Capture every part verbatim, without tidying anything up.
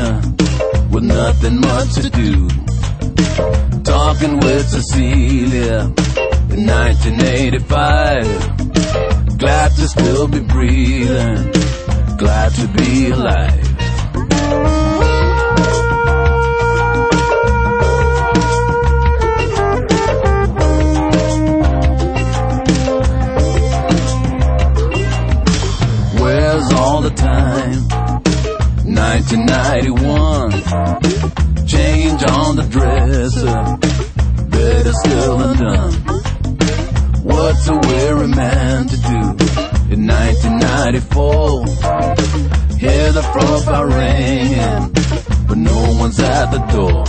dinner with nothing much to do, talking with Cecilia in nineteen eighty-five. Glad to still be breathing, glad to be alive. Where's all the time? nineteen ninety-one. Change on the dresser, better still undone. What's a weary man to do in nineteen ninety-four? Hear the front bell ringing, but no one's at the door.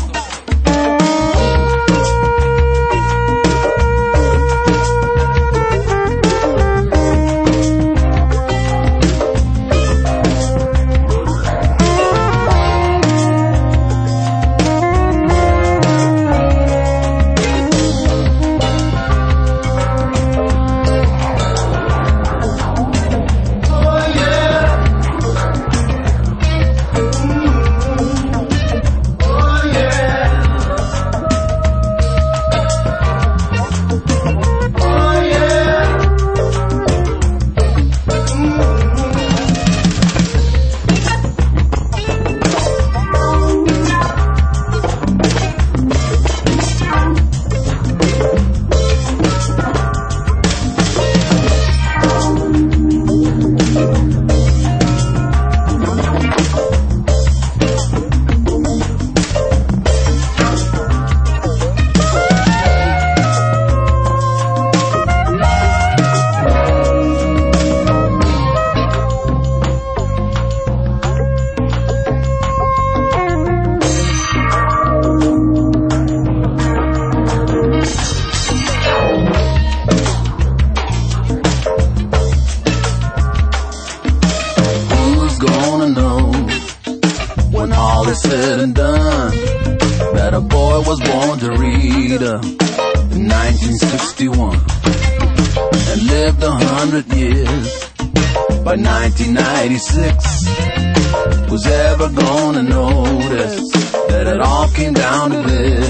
Said and done that a boy was born to read uh, in nineteen sixty-one and lived a hundred years by nineteen ninety-six. Was ever gonna notice that it all came down to this?